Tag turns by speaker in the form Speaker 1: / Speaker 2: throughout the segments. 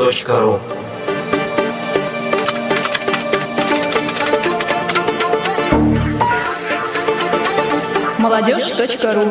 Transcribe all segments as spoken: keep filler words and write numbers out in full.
Speaker 1: точка ру.
Speaker 2: молодежь точка ру.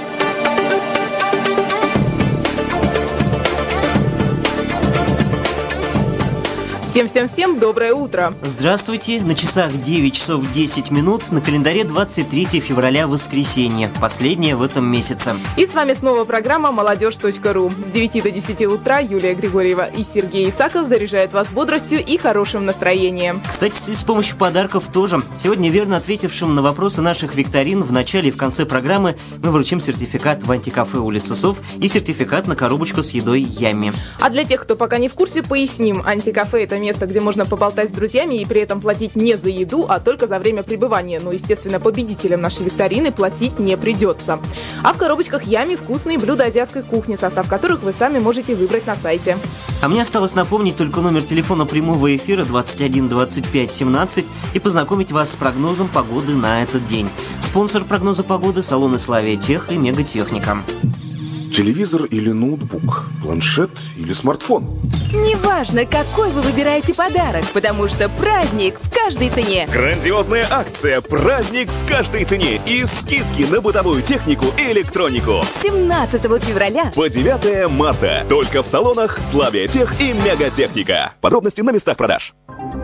Speaker 3: Всем-всем-всем доброе утро!
Speaker 4: Здравствуйте! На часах девять часов десять минут, на календаре двадцать третье февраля, воскресенье, последнее в этом месяце.
Speaker 3: И с вами снова программа молодежь точка ру. С девяти до десяти утра Юлия Григорьева и Сергей Исаков заряжают вас бодростью и хорошим настроением.
Speaker 4: Кстати, с помощью подарков тоже. Сегодня верно ответившим на вопросы наших викторин в начале и в конце программы мы вручим сертификат в антикафе «Улица Сов» и сертификат на коробочку с едой «Ямми».
Speaker 3: А для тех, кто пока не в курсе, поясним. Антикафе – это место, где можно поболтать с друзьями и при этом платить не за еду, а только за время пребывания. Но, естественно, победителям нашей викторины платить не придется. А в коробочках «Ямми» вкусные блюда азиатской кухни, состав которых вы сами можете выбрать на сайте.
Speaker 4: А мне осталось напомнить только номер телефона прямого эфира двадцать один двадцать пять семнадцать и познакомить вас с прогнозом погоды на этот день. Спонсор прогноза погоды – салоны «Славия Тех» и «Мегатехника».
Speaker 5: Телевизор или ноутбук, планшет или смартфон.
Speaker 6: Неважно, какой вы выбираете подарок, потому что праздник в каждой цене.
Speaker 7: Грандиозная акция «Праздник в каждой цене» и скидки на бытовую технику и электронику.
Speaker 6: С семнадцатого февраля
Speaker 7: по девятое марта. Только в салонах «Славия Тех» и «Мегатехника». Подробности на местах продаж.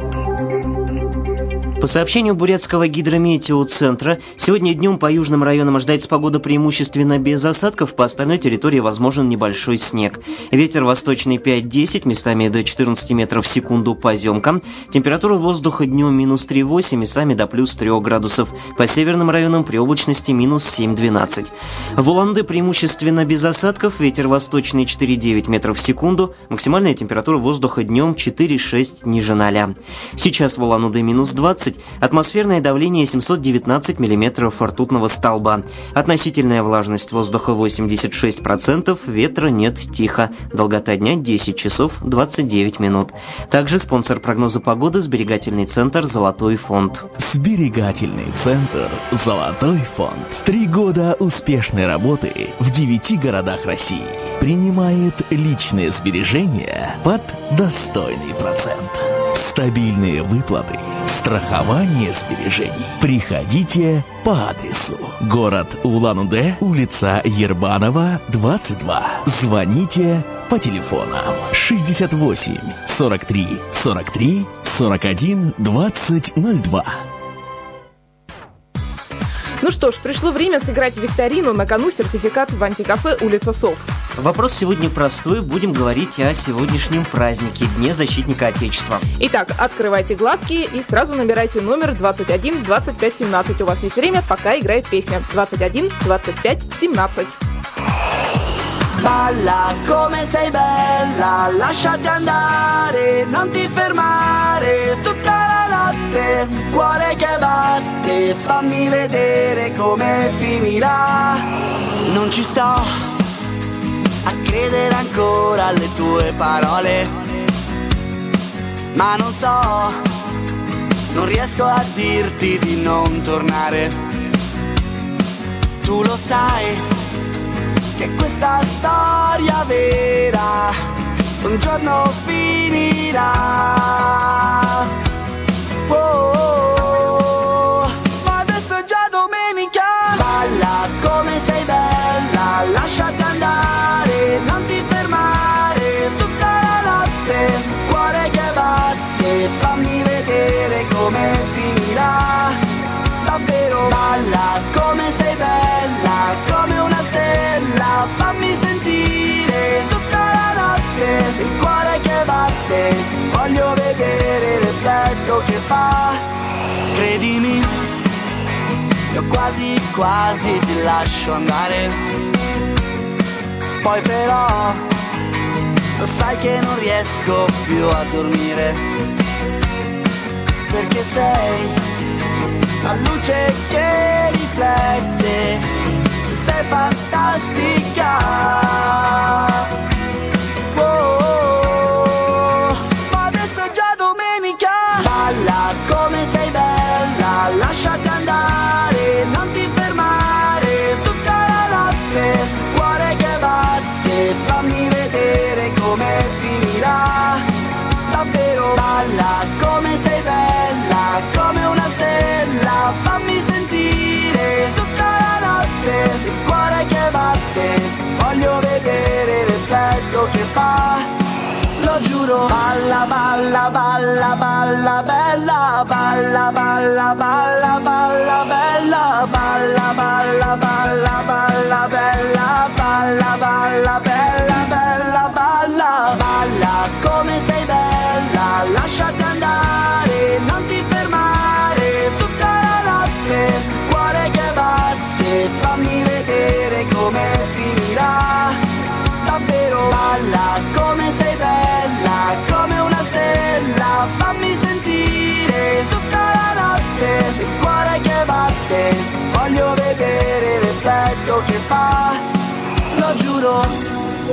Speaker 4: По сообщению Бурятского гидрометеоцентра, сегодня днем по южным районам ожидается погода преимущественно без осадков, по остальной территории возможен небольшой снег. Ветер восточный пять-десять, местами до четырнадцати метров в секунду по поземкам. Температура воздуха днем минус три-восемь, местами до плюс трех градусов. По северным районам при облачности минус семь-двенадцать. В Улан-Удэ преимущественно без осадков, ветер восточный четыре-девять метров в секунду. Максимальная температура воздуха днем четыре-шесть ниже ноля. Сейчас в Улан-Удэ минус двадцать. Атмосферное давление семьсот девятнадцать миллиметров ртутного столба. Относительная влажность воздуха восемьдесят шесть процентов, ветра нет, тихо. Долгота дня десять часов двадцать девять минут. Также спонсор прогноза погоды – сберегательный центр «Золотой фонд».
Speaker 8: Сберегательный центр «Золотой фонд». Три года успешной работы в девяти городах России. Принимает личные сбережения под достойный процент. Стабильные выплаты, страхование сбережений. Приходите по адресу: город Улан-Удэ, улица Ербанова, двадцать два. Звоните по телефонам шестьдесят восемь сорок три сорок три сорок один двадцать ноль два.
Speaker 3: Ну что ж, пришло время сыграть в викторину. На кону сертификат в антикафе «Улица Сов».
Speaker 4: Вопрос сегодня простой. Будем говорить о сегодняшнем празднике, Дне защитника Отечества.
Speaker 3: Итак, открывайте глазки и сразу набирайте номер двадцать один двадцать пять семнадцать. У вас есть время, пока играет песня. двадцать один двадцать пять семнадцать.
Speaker 9: Balla come sei bella, lasciati andare, non ti fermare tutta la notte, cuore che batte, fammi vedere come finirà. Non ci sto a credere ancora alle tue parole, ma non so, non riesco a dirti di non tornare. Tu lo sai che questa storia vera un giorno finirà. Oh, oh, oh. Ma adesso è già domenica. Balla come sei bella, lasciati andare, non ti fermare tutta la notte, cuore che batte, fammi vedere come finirà. Davvero balla come sei bella, come una stella, fammi sentire tutta la notte, il cuore che batte, voglio vedere l'effetto che fa. Credimi, io quasi quasi ti lascio andare, poi però lo sai che non riesco più a dormire, perché sei la luce che riflette, sei fantastica. Oh, oh, oh. Ma adesso è già domenica. Balla come sei bella, lasciati andare, non ti fermare tutta la notte, cuore che batte, fammi vedere come finirà. l'effetto che fa, lo giuro. Balla, balla, balla, balla, bella, balla, balla, balla, balla, bella, balla, balla, balla, balla, bella, balla, balla, bella, bella, balla, balla come sei bella, lasciati andare, non ti fermare, tutta la notte, cuore che batte, fammi vedere come finirà, davvero balla come sei bella, come una stella, fammi sentire tutta la notte, il cuore che batte, voglio vedere l'effetto che fa, lo giuro.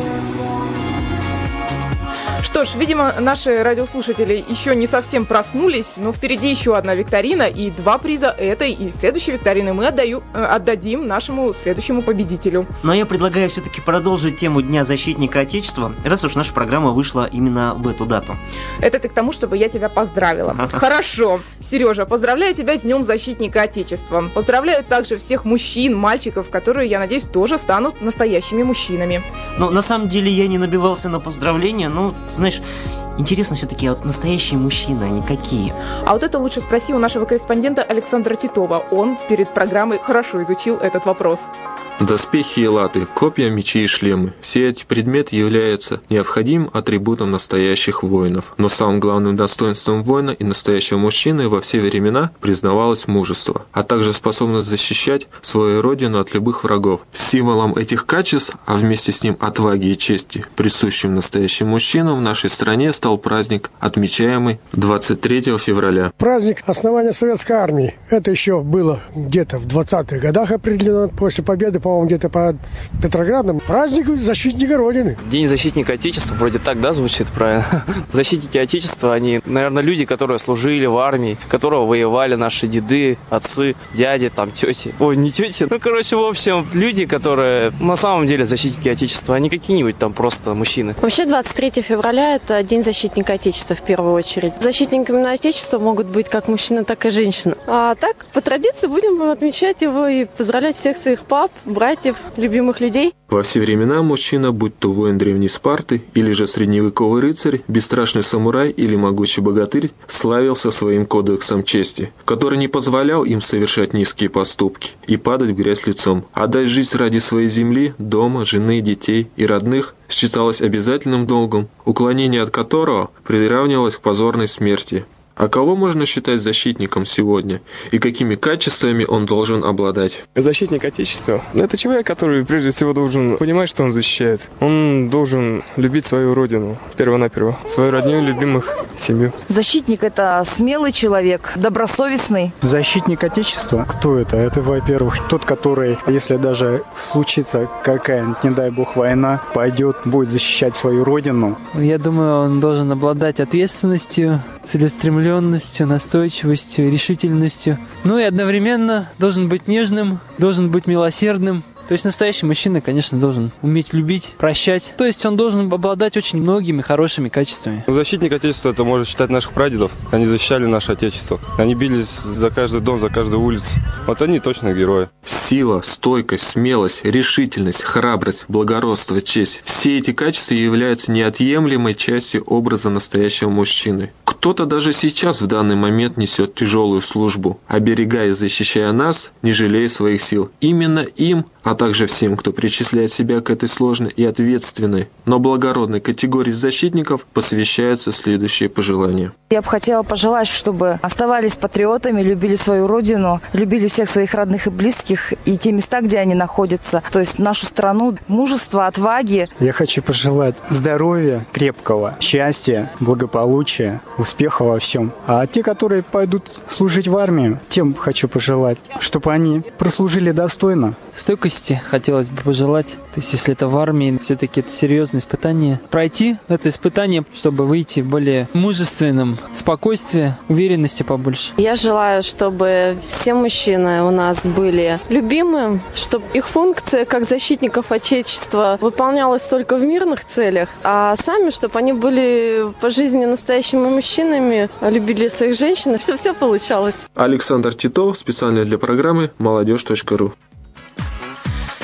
Speaker 3: Что ж, видимо, наши радиослушатели еще не совсем проснулись, но впереди еще одна викторина, и два приза этой и следующей викторины мы отдаю, отдадим нашему следующему победителю.
Speaker 4: Но я предлагаю все-таки продолжить тему Дня защитника Отечества, раз уж наша программа вышла именно в эту дату.
Speaker 3: Это ты к тому, чтобы я тебя поздравила. Хорошо. Сережа, поздравляю тебя с Днем защитника Отечества. Поздравляю также всех мужчин, мальчиков, которые, я надеюсь, тоже станут настоящими мужчинами.
Speaker 4: Ну, на самом деле, я не набивался на поздравления, но, знаешь, интересно все-таки, а вот настоящие мужчины, они какие?
Speaker 3: А вот это лучше спроси у нашего корреспондента Александра Титова. Он перед программой хорошо изучил этот вопрос.
Speaker 1: Доспехи и латы, копья, мечи и шлемы – все эти предметы являются необходимым атрибутом настоящих воинов. Но самым главным достоинством воина и настоящего мужчины во все времена признавалось мужество, а также способность защищать свою родину от любых врагов. Символом этих качеств, а вместе с ним отваги и чести, присущим настоящим мужчинам в нашей стране, стал праздник, отмечаемый двадцать третьего февраля.
Speaker 2: Праздник основания Советской Армии. Это еще было где-то в двадцатых годах определено, после победы, по-моему, где-то под Петроградом. Праздник защитника Родины.
Speaker 10: День защитника Отечества, вроде так, да, звучит правильно? Защитники Отечества, они, наверное, люди, которые служили в армии, которые воевали, наши деды, отцы, дяди, там, тети. Ой, не тети. Ну, короче, в общем, люди, которые на самом деле защитники Отечества, а не какие-нибудь там просто мужчины.
Speaker 11: Вообще, двадцать третьего февраля – это День защитника Отечества в первую очередь. Защитниками Отечества могут быть как мужчины, так и женщины. А так, по традиции, будем отмечать его и поздравлять всех своих пап, братьев, любимых людей.
Speaker 1: Во все времена мужчина, будь то воин древней Спарты, или же средневековый рыцарь, бесстрашный самурай или могучий богатырь, славился своим кодексом чести, который не позволял им совершать низкие поступки и падать в грязь лицом. Отдать жизнь ради своей земли, дома, жены, детей и родных считалось обязательным долгом, уклонение от которого приравнивалось к позорной смерти. А кого можно считать защитником сегодня? И какими качествами он должен обладать?
Speaker 12: Защитник Отечества – это человек, который прежде всего должен понимать, что он защищает. Он должен любить свою родину, перво-наперво, свою родню, любимых, семью.
Speaker 13: Защитник – это смелый человек, добросовестный.
Speaker 14: Защитник Отечества? Кто это? Это, во-первых, тот, который, если даже случится какая-нибудь, не дай бог, война, пойдет, будет защищать свою родину.
Speaker 15: Я думаю, он должен обладать ответственностью, целеустремленностью, настойчивостью, решительностью. Ну и одновременно должен быть нежным, должен быть милосердным. То есть настоящий мужчина, конечно, должен уметь любить, прощать. То есть он должен обладать очень многими хорошими качествами.
Speaker 12: Защитник Отечества – это можно считать наших прадедов. Они защищали наше Отечество. Они бились за каждый дом, за каждую улицу. Вот они точно герои.
Speaker 1: Сила, стойкость, смелость, решительность, храбрость, благородство, честь – все эти качества являются неотъемлемой частью образа настоящего мужчины. Кто-то даже сейчас в данный момент несет тяжелую службу, оберегая и защищая нас, не жалея своих сил. Именно им, а также всем, кто причисляет себя к этой сложной и ответственной, но благородной категории защитников, посвящаются следующие пожелания.
Speaker 13: Я бы хотела пожелать, чтобы оставались патриотами, любили свою родину, любили всех своих родных и близких и те места, где они находятся, то есть нашу страну, мужества, отваги.
Speaker 14: Я хочу пожелать здоровья крепкого, счастья, благополучия, успеха во всем. А те, которые пойдут служить в армию, тем хочу пожелать, чтобы они прослужили достойно.
Speaker 15: Стойкости хотелось бы пожелать. То есть, если это в армии, все-таки это серьезное испытание. Пройти это испытание, чтобы выйти в более мужественном спокойствии, уверенности побольше.
Speaker 11: Я желаю, чтобы все мужчины у нас были любимы, чтобы их функция как защитников Отечества выполнялась только в мирных целях, а сами, чтобы они были по жизни настоящими мужчинами, любили своих женщин, все-все получалось.
Speaker 1: Александр Титов, специально для программы молодежь точка ру.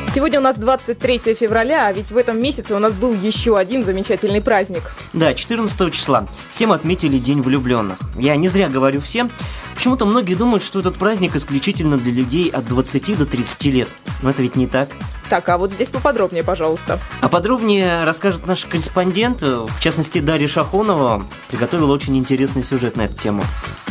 Speaker 3: Сегодня у нас двадцать третье февраля, а ведь в этом месяце у нас был еще один замечательный праздник.
Speaker 4: Да, четырнадцатого числа. Всем отметили День влюбленных. Я не зря говорю всем. Почему-то многие думают, что этот праздник исключительно для людей от двадцати до тридцати лет. Но это ведь не так.
Speaker 3: Так, а вот здесь поподробнее, пожалуйста.
Speaker 4: А подробнее расскажет наш корреспондент, в частности Дарья Шахунова, приготовила очень интересный сюжет на эту тему.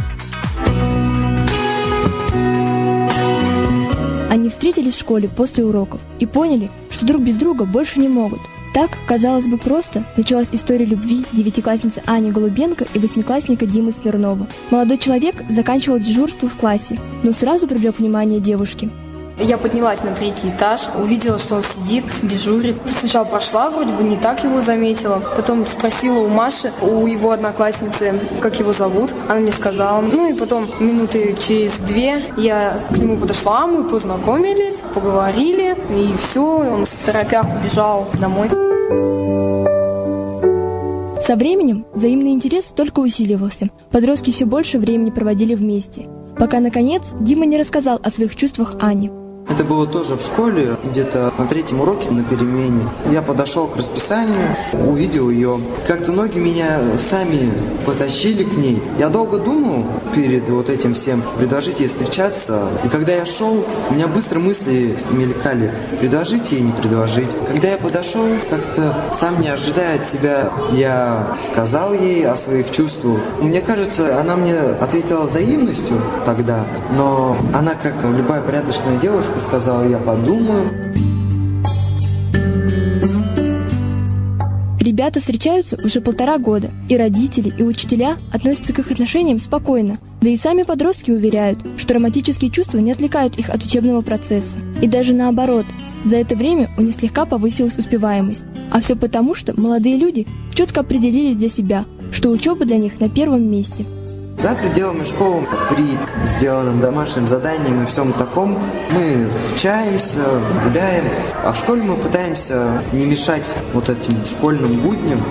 Speaker 16: Они встретились в школе после уроков и поняли, что друг без друга больше не могут. Так, казалось бы, просто началась история любви девятиклассницы Ани Голубенко и восьмиклассника Димы Смирнова. Молодой человек заканчивал дежурство в классе, но сразу привлек внимание девушки.
Speaker 17: Я поднялась на третий этаж, увидела, что он сидит, дежурит. Сначала прошла, вроде бы не так его заметила. Потом спросила у Маши, у его одноклассницы, как его зовут. Она мне сказала. Ну и потом минуты через две я к нему подошла, мы познакомились, поговорили. И все, он в торопях убежал домой.
Speaker 16: Со временем взаимный интерес только усиливался. Подростки все больше времени проводили вместе. Пока, наконец, Дима не рассказал о своих чувствах Ане.
Speaker 18: Это было тоже в школе, где-то на третьем уроке на перемене. Я подошел к расписанию, увидел ее. Как-то ноги меня сами потащили к ней. Я долго думал перед вот этим всем, предложить ей встречаться. И когда я шел, у меня быстро мысли мелькали, предложить ей, не предложить. Когда я подошел, как-то сам не ожидая от себя, я сказал ей о своих чувствах. Мне кажется, она мне ответила взаимностью тогда, но она, как любая порядочная девушка, сказала, я подумаю.
Speaker 16: Ребята встречаются уже полтора года, и родители, и учителя относятся к их отношениям спокойно. Да и сами подростки уверяют, что романтические чувства не отвлекают их от учебного процесса. И даже наоборот, за это время у них слегка повысилась успеваемость. А все потому, что молодые люди четко определили для себя, что учеба для них на первом месте.
Speaker 18: За пределами школы, при сделанном домашнем задании и всем таком, мы встречаемся, гуляем, а в школе мы пытаемся не мешать вот этим школьным будням.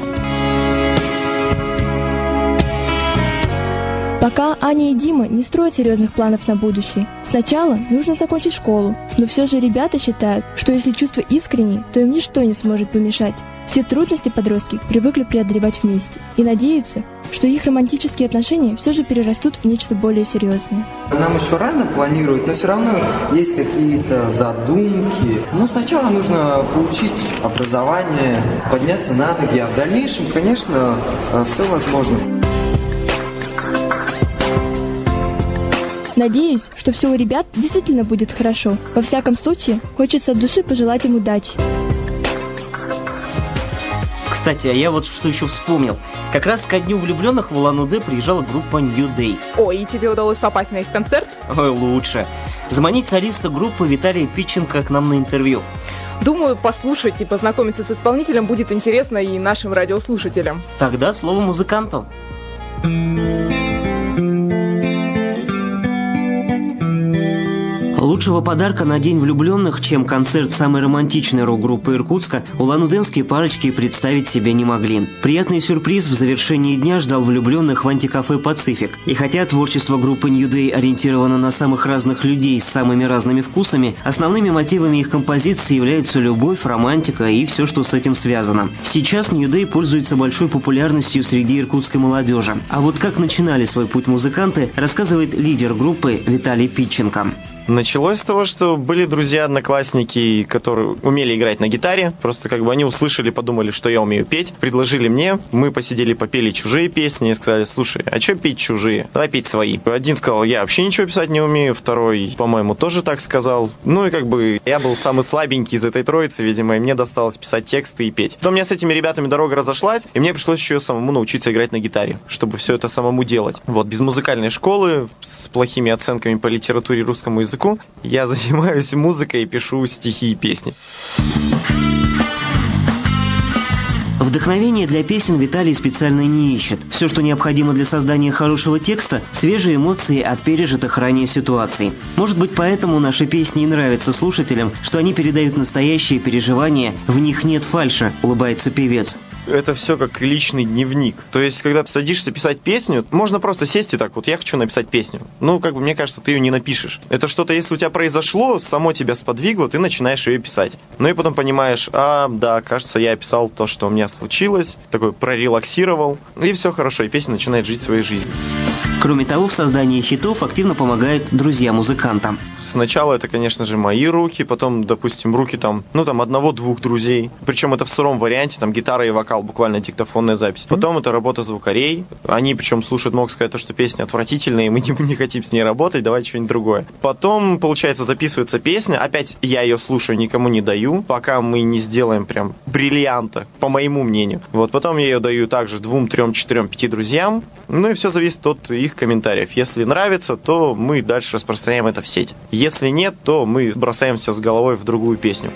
Speaker 16: Пока Аня и Дима не строят серьезных планов на будущее. Сначала нужно закончить школу, но все же ребята считают, что если чувства искренние, то им ничто не сможет помешать. Все трудности подростки привыкли преодолевать вместе и надеются, что их романтические отношения все же перерастут в нечто более серьезное.
Speaker 18: Нам еще рано планировать, но все равно есть какие-то задумки. Но сначала нужно получить образование, подняться на ноги, а в дальнейшем, конечно, все возможно.
Speaker 16: Надеюсь, что все у ребят действительно будет хорошо. Во всяком случае, хочется от души пожелать им удачи.
Speaker 4: Кстати, а я вот что еще вспомнил. Как раз ко дню влюбленных в Улан-Удэ приезжала группа New Day.
Speaker 3: Ой, и тебе удалось попасть на их концерт?
Speaker 4: Ой, лучше. Заманить солиста группы Виталия Питченко к нам на интервью.
Speaker 3: Думаю, послушать и познакомиться с исполнителем будет интересно и нашим радиослушателям.
Speaker 4: Тогда слово музыканту. Лучшего подарка на День влюбленных, чем концерт самой романтичной рок-группы Иркутска, улан-удэнские парочки представить себе не могли. Приятный сюрприз в завершении дня ждал влюбленных в антикафе «Пацифик». И хотя творчество группы New Day ориентировано на самых разных людей с самыми разными вкусами, основными мотивами их композиции являются любовь, романтика и все, что с этим связано. Сейчас New Day пользуется большой популярностью среди иркутской молодежи. А вот как начинали свой путь музыканты, рассказывает лидер группы Виталий Питченко.
Speaker 19: Началось с того, что были друзья-одноклассники, которые умели играть на гитаре. Просто как бы они услышали, подумали, что я умею петь. Предложили мне, мы посидели, попели чужие песни и сказали, слушай, а что петь чужие? Давай петь свои. Один сказал, я вообще ничего писать не умею. Второй, по-моему, тоже так сказал. Ну и как бы я был самый слабенький из этой троицы, видимо, и мне досталось писать тексты и петь. Но у меня с этими ребятами дорога разошлась, и мне пришлось еще самому научиться играть на гитаре, чтобы все это самому делать. Вот, без музыкальной школы, с плохими оценками по литературе и русскому языку, я занимаюсь музыкой и пишу стихи и песни.
Speaker 4: Вдохновение для песен Виталий специально не ищет. Все, что необходимо для создания хорошего текста – свежие эмоции от пережитых ранее ситуаций. Может быть, поэтому наши песни и нравятся слушателям, что они передают настоящие переживания, в них нет фальши, улыбается певец.
Speaker 19: это все как личный дневник. То есть, когда ты садишься писать песню, можно просто сесть и так вот, я хочу написать песню. Ну, как бы, мне кажется, ты ее не напишешь. Это что-то, если у тебя произошло, само тебя сподвигло, ты начинаешь ее писать. Ну и потом понимаешь, а, да, кажется, я описал то, что у меня случилось, такой прорелаксировал, и все хорошо, и песня начинает жить своей жизнью.
Speaker 4: Кроме того, в создании хитов активно помогают друзья музыкантам.
Speaker 19: Сначала это, конечно же, мои руки, потом, допустим, руки там, ну, там, одного-двух друзей. Причем это в сыром варианте, там, гитара и вокал, буквально диктофонная запись. Потом это работа звукарей. Они, причем, слушают, могут сказать, то, что песня отвратительная, и мы не, не хотим с ней работать, давайте что-нибудь другое. Потом, получается, записывается песня, опять я ее слушаю, никому не даю, пока мы не сделаем прям бриллианта, по моему мнению. Вот, потом я ее даю также двум, трем, четырем, пяти друзьям. Ну, и все зависит от их комментариев. Если нравится, то мы дальше распространяем это в сеть. Если нет, то мы бросаемся с головой в другую песню.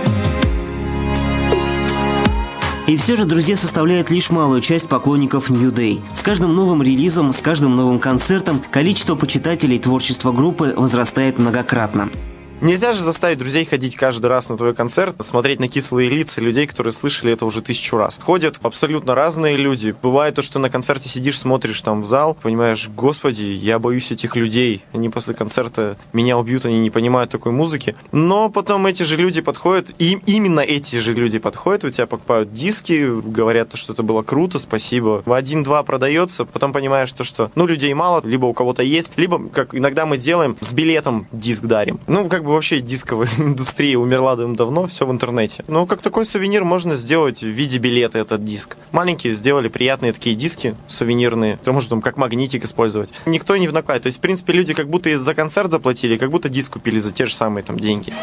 Speaker 4: И все же друзья составляют лишь малую часть поклонников New Day. С каждым новым релизом, с каждым новым концертом количество почитателей творчества группы возрастает многократно.
Speaker 19: Нельзя же заставить друзей ходить каждый раз на твой концерт, смотреть на кислые лица людей, которые слышали это уже тысячу раз. Ходят абсолютно разные люди. Бывает то, что на концерте сидишь, смотришь там в зал, понимаешь, господи, я боюсь этих людей. Они после концерта меня убьют, они не понимают такой музыки. Но потом эти же люди подходят, и именно эти же люди подходят, у тебя покупают диски, говорят, что это было круто, спасибо. В один-два продается, потом понимаешь, то, что ну людей мало, либо у кого-то есть, либо, как иногда мы делаем, с билетом диск дарим. Ну, как бы вообще дисковая индустрия умерла давно, все в интернете. Но как такой сувенир можно сделать в виде билета этот диск. Маленькие сделали приятные такие диски сувенирные, которые можно там как магнитик использовать. Никто не внакладывает. То есть, в принципе, люди как будто и за концерт заплатили, как будто диск купили за те же самые там деньги.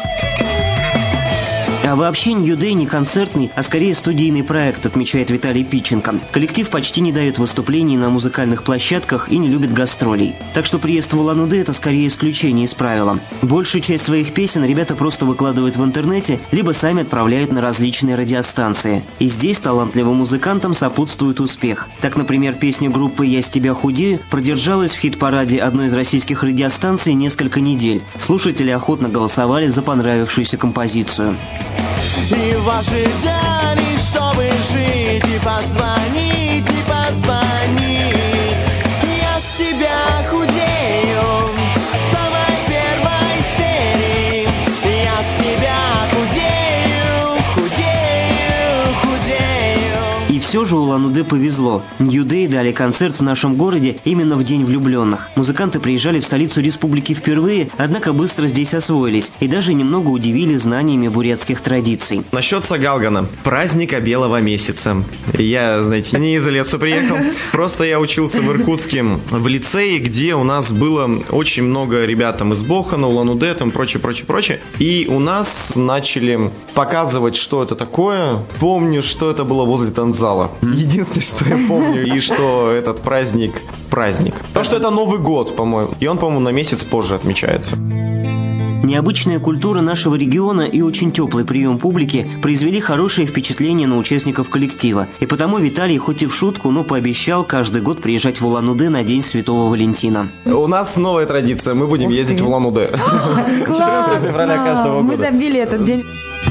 Speaker 4: А вообще New Day не концертный, а скорее студийный проект, отмечает Виталий Питченко. Коллектив почти не дает выступлений на музыкальных площадках и не любит гастролей. Так что приезд в Улан-Удэ – это скорее исключение из правила. Большую часть своих песен ребята просто выкладывают в интернете, либо сами отправляют на различные радиостанции. И здесь талантливым музыкантам сопутствует успех. Так, например, песня группы «Я с тебя худею» продержалась в хит-параде одной из российских радиостанций несколько недель. Слушатели охотно голосовали за понравившуюся композицию.
Speaker 9: И в ожидании, чтобы жить и позвонить, не позвонить, я с тебя худею, с самой первой серии, я с тебя худею, худею, худею.
Speaker 4: И все же Улан-Удэ повезло. New Day дали концерт в нашем городе именно в День влюбленных. Музыканты приезжали в столицу республики впервые, однако быстро здесь освоились и даже немного удивили знаниями бурятских традиций.
Speaker 19: Насчет Сагалгана. Праздника белого месяца. Я, знаете, не из лесу приехал. Просто я учился в Иркутске в лицее, где у нас было очень много ребят там из Бохана, Улан-Удэ, там прочее, прочее, прочее. И у нас начали показывать, что это такое. Помню, что это было возле танцзала. Единственное, что я помню, и что этот праздник праздник. Потому что это Новый год, по-моему. И он, по-моему, на месяц позже отмечается.
Speaker 4: Необычная культура нашего региона и очень теплый прием публики произвели хорошее впечатление на участников коллектива. И потому Виталий, хоть и в шутку, но пообещал каждый год приезжать в Улан-Удэ на День Святого Валентина.
Speaker 19: У нас новая традиция. Мы будем ездить в Улан-Удэ. четырнадцатого февраля каждого года.
Speaker 13: Мы забили этот день.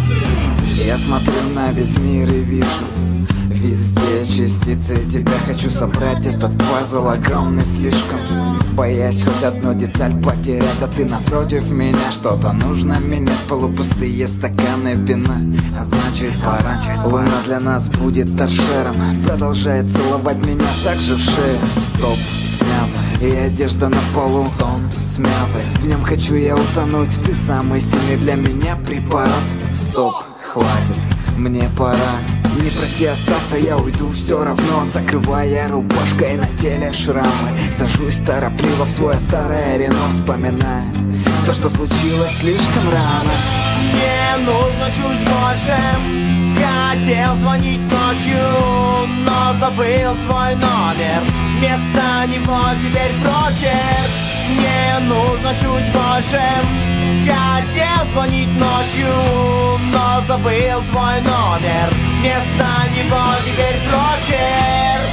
Speaker 9: Я смотрю на весь мир и вижу везде частицы тебя. Хочу собрать этот пазл огромный слишком, боясь хоть одну деталь потерять. А ты напротив меня, что-то нужно менять. Полупустые стаканы вина, а значит пора. Луна для нас будет торшером, продолжает целовать меня так же в шею. Стоп, снято, и одежда на полу, стон смятый. В нем хочу я утонуть, ты самый сильный для меня препарат. Стоп, хватит, мне пора. Не проси остаться, я уйду все равно, закрывая рубашкой на теле шрамы. Сажусь торопливо в свое старое Рено, вспоминая то, что случилось слишком рано. Мне нужно чуть больше. Хотел звонить ночью, но забыл твой номер. Вместо него теперь прочерк. Мне нужно чуть больше. Хотел звонить ночью, но забыл твой номер. Вместо него теперь прочерк.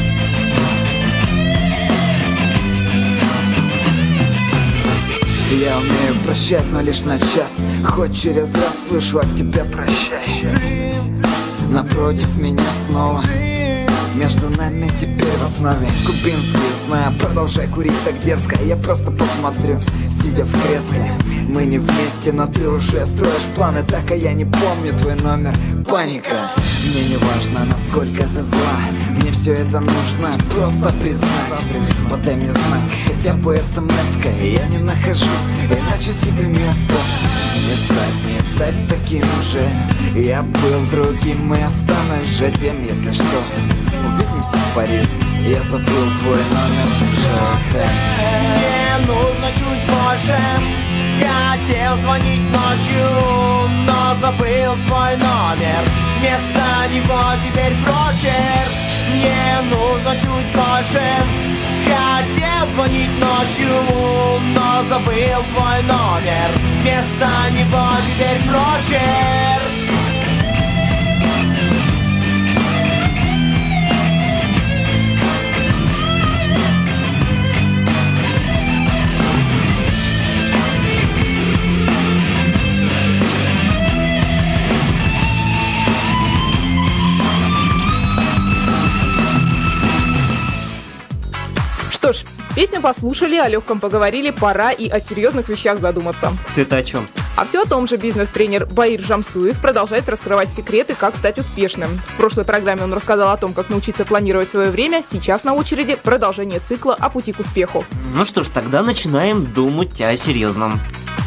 Speaker 9: Я Я умею прощать, но лишь на час. Хоть через раз слышу от тебя прощай. Напротив меня снова. Между нами теперь в основе кубинский, знаю, продолжай курить так дерзко. Я просто посмотрю, сидя в кресле. Мы не вместе, но ты уже строишь планы так, а я не помню твой номер. Паника. Мне не важно, насколько ты зла. Мне все это нужно, просто признать. Подай мне знак, хотя бы смс-кой. Я не нахожу, иначе себе место. Не стать, не стать таким же. Я был другим и останусь же тем, если что. Увидимся в Париже. Я забыл твой номер.
Speaker 20: Мне нужно чуть больше. Хотел звонить ночью, но забыл твой номер. Вместо него теперь прочерк. Мне нужно чуть больше. Хотел звонить ночью, но забыл твой номер. Вместо него теперь прочерк.
Speaker 3: Что ж, песню послушали, о легком поговорили, пора и о серьезных вещах задуматься.
Speaker 4: Ты-то о чем?
Speaker 3: А все о том же бизнес-тренер Баир Жамсуев продолжает раскрывать секреты, как стать успешным. В прошлой программе он рассказал о том, как научиться планировать свое время. Сейчас на очереди продолжение цикла о пути к успеху.
Speaker 4: Ну что ж, тогда начинаем думать о серьезном.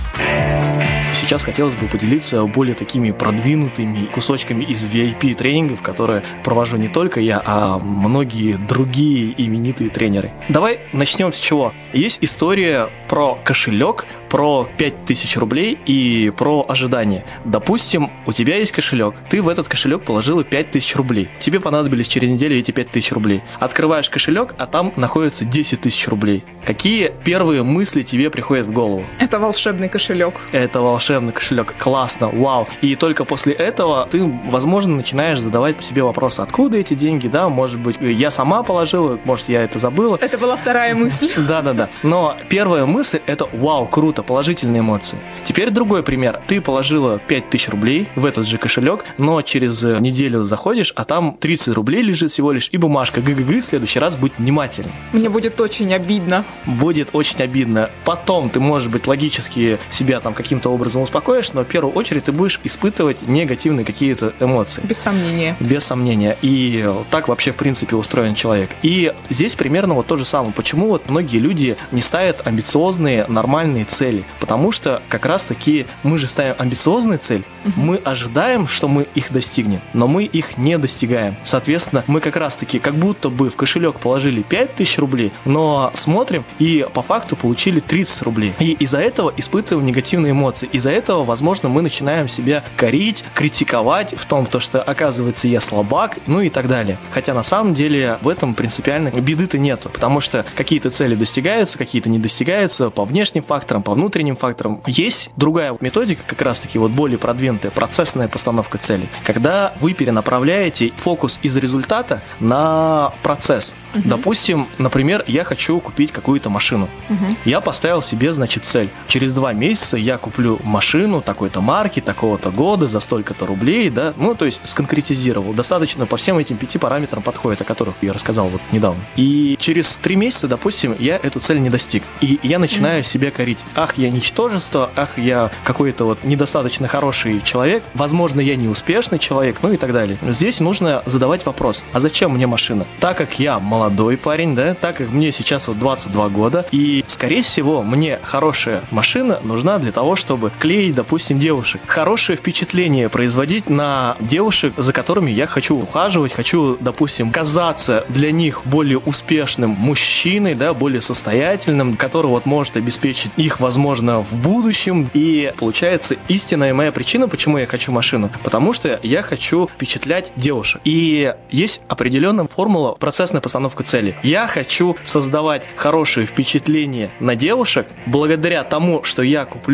Speaker 21: Сейчас хотелось бы поделиться более такими продвинутыми кусочками из ви ай пи-тренингов, которые провожу не только я, а многие другие именитые тренеры. Давай начнем с чего. Есть история про кошелек, про пять тысяч рублей и про ожидания. Допустим, у тебя есть кошелек, ты в этот кошелек положила пять тысяч рублей. Тебе понадобились через неделю эти пять тысяч рублей. Открываешь кошелек, а там находится десять тысяч рублей. Какие первые мысли тебе приходят в голову?
Speaker 3: Это волшебный кошелек.
Speaker 21: Это волшебный кошелек. Классно, вау. И только после этого ты, возможно, начинаешь задавать себе вопросы, откуда эти деньги, да, может быть, я сама положила, может, я это забыла.
Speaker 3: Это была вторая мысль.
Speaker 21: Да-да-да. Но первая мысль – это вау, круто, положительные эмоции. Теперь другой пример. Ты положила пять тысяч рублей в этот же кошелек, но через неделю заходишь, а там тридцать рублей лежит всего лишь, и бумажка ГГГ, в следующий раз будь внимательным.
Speaker 3: Мне будет очень обидно.
Speaker 21: Будет очень обидно. Потом ты, может быть, логически себя там каким-то образом успокоишь, но в первую очередь ты будешь испытывать негативные какие-то эмоции.
Speaker 3: Без сомнения.
Speaker 21: Без сомнения. И так вообще, в принципе, устроен человек. И здесь примерно вот то же самое. Почему вот многие люди не ставят амбициозные, нормальные цели? Потому что как раз-таки мы же ставим амбициозные цели, угу. мы ожидаем, что мы их достигнем, но мы их не достигаем. Соответственно, мы как раз-таки как будто бы в кошелек положили пять тысяч рублей, но смотрим и по факту получили тридцать рублей. И из-за этого испытываем негативные эмоции. Из-за этого, возможно, мы начинаем себя корить, критиковать в том, то, что, оказывается, я слабак, ну и так далее. Хотя на самом деле в этом принципиально беды-то нету, потому что какие-то цели достигаются, какие-то не достигаются по внешним факторам, по внутренним факторам. Есть другая методика, как раз-таки вот более продвинутая, процессная постановка целей, когда вы перенаправляете фокус из результата на процесс. Uh-huh. Допустим, например, я хочу купить какую-то машину. Uh-huh. Я поставил себе, значит, цель. Через два месяца я куплю машину такой-то марки, такого-то года, за столько-то рублей, да, ну, то есть сконкретизировал. Достаточно по всем этим пяти параметрам подходит, о которых я рассказал вот недавно. И через три месяца, допустим, я эту цель не достиг. И я начинаю uh-huh. себя корить. Ах, я ничтожество, ах, я какой-то вот недостаточно хороший человек, возможно, я неуспешный человек, ну и так далее. Здесь нужно задавать вопрос, а зачем мне машина? Так как я молодой парень, да, так как мне сейчас вот двадцать два года, и, скорее всего, мне хорошая машина нужна для того, чтобы клеить, допустим, девушек. Хорошее впечатление производить на девушек, за которыми я хочу ухаживать, хочу, допустим, казаться для них более успешным мужчиной, да, более состоятельным, который вот может обеспечить их, возможно, в будущем. И получается истинная моя причина, почему я хочу машину, потому что я хочу впечатлять девушек. И есть определенная формула процессной постановки цели. Я хочу создавать хорошее впечатление на девушек благодаря тому, что я куплю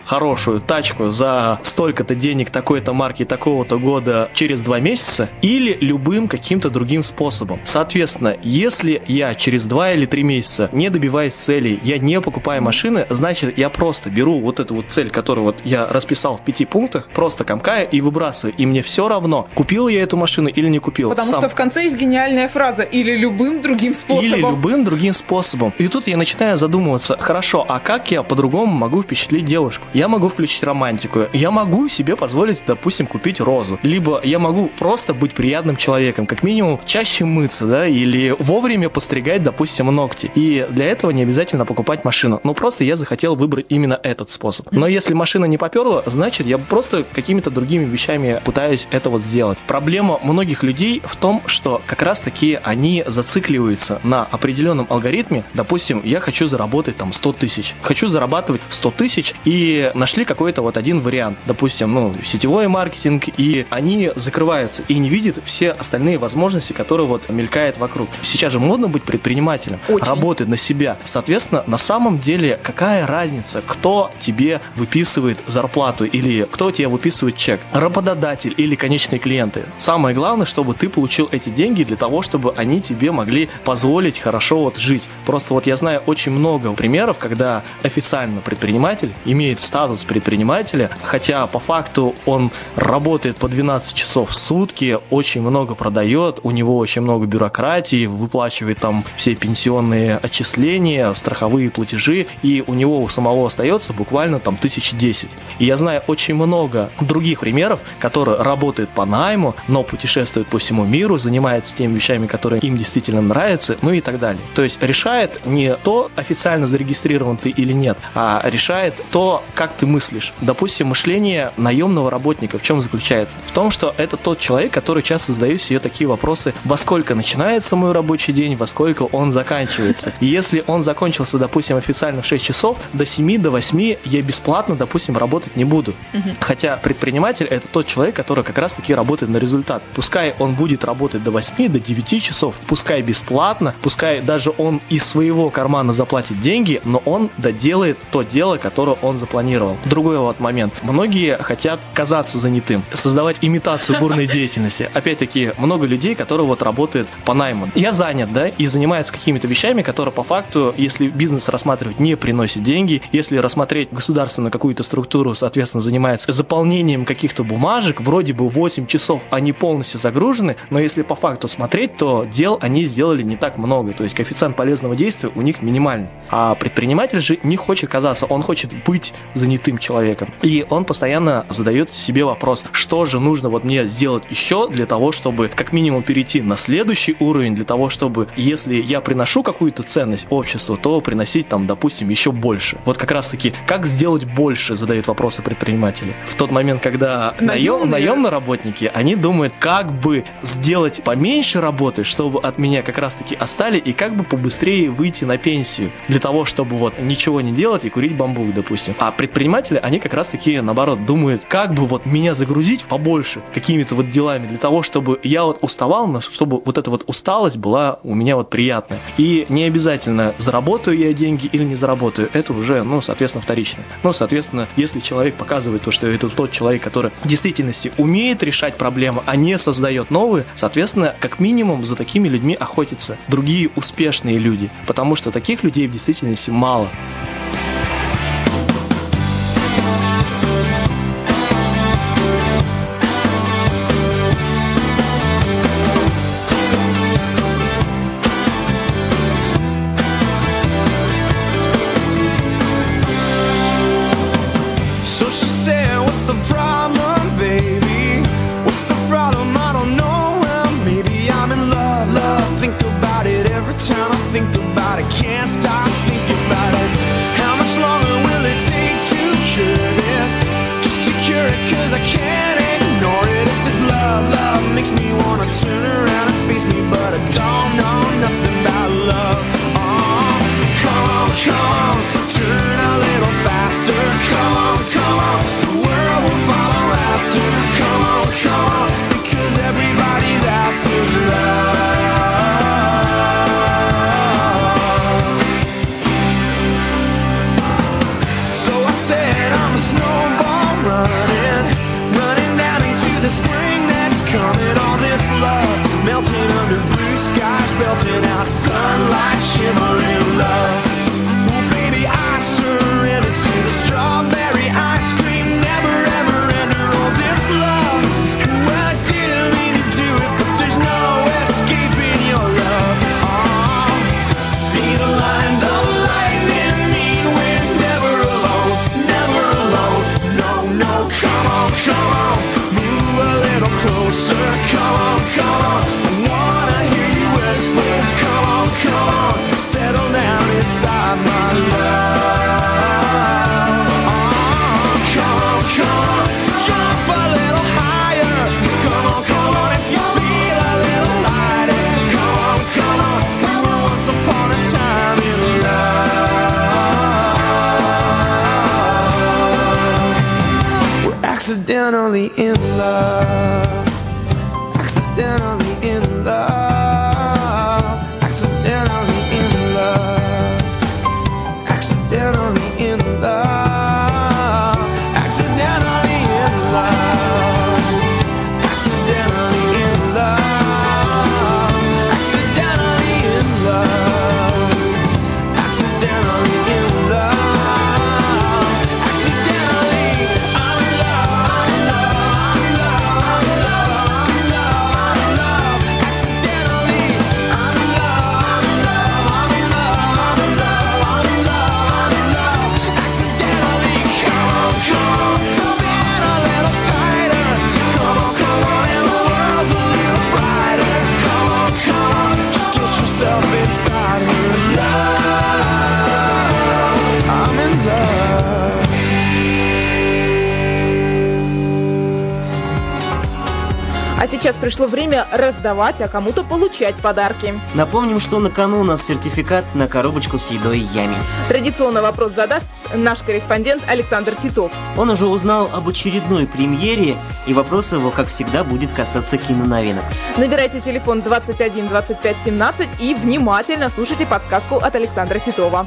Speaker 21: хорошую тачку за столько-то денег, такой-то марки, такого-то года через два месяца, или любым каким-то другим способом. Соответственно, если я через два или три месяца не добиваюсь целей, я не покупаю машины, значит, я просто беру вот эту вот цель, которую вот я расписал в пяти пунктах, просто комкаю и выбрасываю, и мне все равно, купил я эту машину или не купил.
Speaker 3: Потому
Speaker 21: Сам.
Speaker 3: что в конце есть гениальная фраза «или любым другим способом».
Speaker 21: Или любым другим способом. И тут я начинаю задумываться, хорошо, а как я по-другому могу впечатлить девушку? Я могу включить романтику, я могу себе позволить, допустим, купить розу, либо я могу просто быть приятным человеком, как минимум чаще мыться, да, или вовремя постригать, допустим, ногти. И для этого не обязательно покупать машину. Ну, просто я захотел выбрать именно этот способ. Но если машина не поперла, значит, я просто какими-то другими вещами пытаюсь это вот сделать. Проблема многих людей в том, что как раз-таки они зацикливаются на определенном алгоритме. Допустим, я хочу заработать там сто тысяч. Хочу зарабатывать сто тысяч и нашли какой-то вот один вариант. Допустим, ну, сетевой маркетинг, и они закрываются и не видят все остальные возможности, которые вот мелькают вокруг. Сейчас же модно быть предпринимателем,
Speaker 3: Очень.
Speaker 21: работать на себя. Соответственно, на самом деле, какая разница, кто тебе выписывает зарплату или кто тебе выписывает чек? Работодатель или конечные клиенты? Самое главное, чтобы ты получил эти деньги для того, чтобы они тебе могли позволить хорошо вот жить. Просто вот я знаю очень много примеров, когда официально предприниматель имеет статус предпринимателя, хотя по факту он работает по двенадцать часов в сутки, очень много продает, у него очень много бюрократии, выплачивает там все пенсионные отчисления, страховые платежи, и у него у самого остается буквально там тысячи десять. И я знаю очень много других примеров, которые работают по найму, но путешествуют по всему миру, занимаются теми вещами, которые им действительно нравятся, ну и так далее. То есть решает не то, официально зарегистрирован ты или нет, а решает то, как ты мыслишь. Допустим, мышление наемного работника в чем заключается? В том, что это тот человек, который часто задает себе такие вопросы: во сколько начинается мой рабочий день, во сколько он заканчивается. И если он закончился, допустим, официально в шесть часов, до семи, до восьми я бесплатно, допустим, работать не буду. Угу. Хотя предприниматель — это тот человек, который как раз-таки работает на результат. Пускай он будет работать до восьми, до девяти часов, пускай бесплатно, пускай даже он из своего кармана заплатит деньги, но он доделает то дело, которое он запланировал. Другой вот момент. Многие хотят казаться занятым, создавать имитацию бурной деятельности. Опять-таки, много людей, которые вот работают по найму. Я занят, да, и занимаюсь какими-то вещами, которые по факту, если бизнес рассматривать, не приносит деньги, если рассмотреть государственную какую-то структуру, соответственно, занимается заполнением каких-то бумажек, вроде бы восемь часов они полностью загружены, но если по факту смотреть, то дел они сделали не так много, то есть коэффициент полезного действия у них минимальный. А предприниматель же не хочет казаться, он хочет быть занятым человеком. И он постоянно задает себе вопрос, что же нужно вот мне сделать еще для того, чтобы как минимум перейти на следующий уровень, для того, чтобы, если я приношу какую-то ценность обществу, то приносить там, допустим, еще больше. Вот как раз-таки, как сделать больше, задают вопросы предприниматели. В тот момент, когда наем, наемные работники, они думают, как бы сделать поменьше работы, чтобы от меня как раз-таки остали, и как бы побыстрее выйти на пенсию, для того, чтобы вот ничего не делать и курить бамбук, допустим. А предприниматели, они как раз-таки, наоборот, думают, как бы вот меня загрузить побольше какими-то вот делами, для того, чтобы я вот уставал, но чтобы вот эта вот усталость была у меня вот приятная. И не обязательно, заработаю я деньги или не заработаю, это уже, ну, соответственно, вторично. Ну, соответственно, если человек показывает то, что это тот человек, который в действительности умеет решать проблемы, а не создает новые, соответственно, как минимум за такими людьми охотятся другие успешные люди, потому что таких людей в действительности мало.
Speaker 9: I'm a snow
Speaker 20: my sunlight shimmering love. Oh baby, I surrender to the strawberry ice cream. Never ever enter all this love. Well, I didn't mean to do it, but there's no escaping your love. Oh, these lines of lightning mean we're never alone, never alone. No, no, come on, come on, move a little closer. Come on, come on, I wanna hear you whisper. Come on, come on, settle down inside my love. Oh, come on, come on, jump a little higher. Come on, come on, if you feel a little lighter. Come on, come on, we were once upon a time in love. We're accidentally in love. Accidentally in love. Accidentally in love. Accidentally in love. Accidentally in love. Accidentally in love. Accidentally in love. Accidentally in love. Accidentally, I'm in love, I'm in love, I'm in love, I'm in love, I'm in love, I'm in love. Accidentally, I'm in love, I'm in love, I'm in love, I'm in love, I'm in love, I'm in love. Accidentally, come on, come on, spin a little tighter. Come on, come on, and the world's a little brighter. Come on, come on, just get yourself inside me. Love, I'm in love.
Speaker 3: А сейчас пришло время раздавать, а кому-то получать подарки.
Speaker 4: Напомним, что на кону у нас сертификат на коробочку с едой Ями.
Speaker 3: Традиционно вопрос задаст наш корреспондент Александр Титов.
Speaker 4: Он уже узнал об очередной премьере, и вопрос его, как всегда, будет касаться киноновинок.
Speaker 3: Набирайте телефон двадцать один двадцать пять семнадцать и внимательно слушайте подсказку от Александра Титова.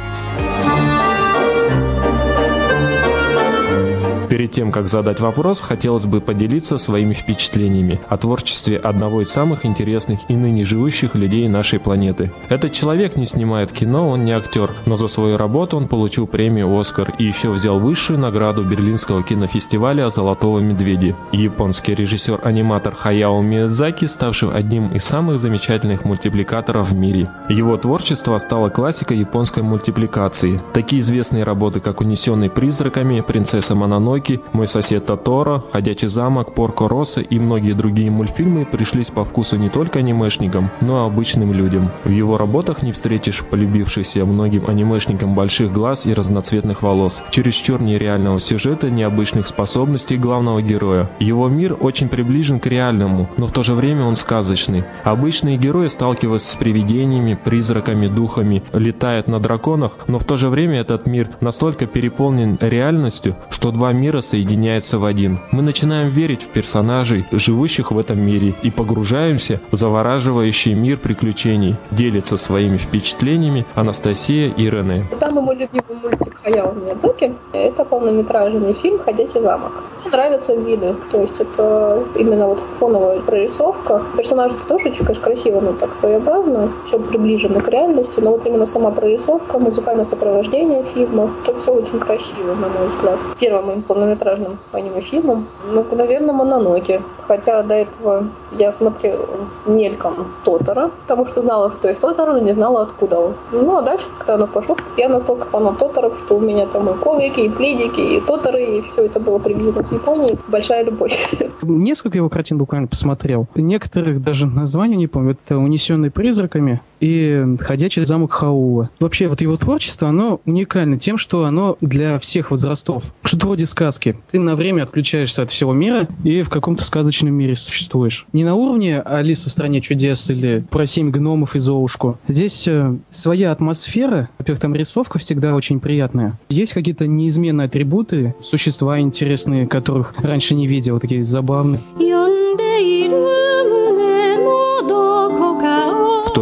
Speaker 1: Перед тем, как задать вопрос, хотелось бы поделиться своими впечатлениями о творчестве одного из самых интересных и ныне живущих людей нашей планеты. Этот человек не снимает кино, он не актер, но за свою работу он получил премию «Оскар» и еще взял высшую награду Берлинского кинофестиваля «Золотого медведя». Японский режиссер-аниматор Хаяо Миядзаки, ставший одним из самых замечательных мультипликаторов в мире. Его творчество стало классикой японской мультипликации. Такие известные работы, как «Унесенный призраками», «Принцесса Мононоке», «Мой сосед Тоторо», «Ходячий замок», «Порко Россо» и многие другие мультфильмы пришлись по вкусу не только анимешникам, но и обычным людям. В его работах не встретишь полюбившихся многим анимешникам больших глаз и разноцветных волос, чересчур нереального сюжета, необычных способностей главного героя. Его мир очень приближен к реальному, но в то же время он сказочный. Обычные герои сталкиваются с привидениями, призраками, духами, летают на драконах, но в то же время этот мир настолько переполнен реальностью, что два мира соединяются в один. Мы начинаем верить в персонажей, живущих в этом мире, и погружаемся в завораживающий мир приключений. Делится своими впечатлениями Анастасия и Рене.
Speaker 5: Самый мой любимый мультик Хаяо Миядзаки – это полнометражный фильм «Ходячий замок». Мне нравятся виды, то есть это именно вот фоновая прорисовка. Персонажи тоже очень, конечно, красиво, но так своеобразно, все приближено к реальности, но вот именно сама прорисовка, музыкальное сопровождение фильма, это все очень красиво, на мой взгляд. Первым моим полнометражным аниме-фильмом, ну, наверное, «Мононоке». Хотя до этого я смотрела мельком Тоторо, потому что знала, что есть Тоторо, но не знала, откуда он. Ну, а дальше, когда оно пошло, я настолько фанат Тоторо, что у меня там и коврики, и пледики, и Тоторо, и все это было привезено с Японии. Большая любовь.
Speaker 22: Несколько его картин буквально посмотрел. Некоторых даже названия не помню. Это «Унесенный призраками» и «Ходячий замок Хаула». Вообще, вот его творчество, оно уникально тем, что оно для всех возрастов. Что-то вроде сказки. Ты на время отключаешься от всего мира и в каком-то сказочном мире существуешь. Не на уровне «Алиса в стране чудес» или про семь гномов и Золушку. Здесь э, своя атмосфера. Во-первых, там рисовка всегда очень приятная. Есть какие-то неизменные атрибуты, существа интересные, которых раньше не видел, такие забавные.
Speaker 1: Кто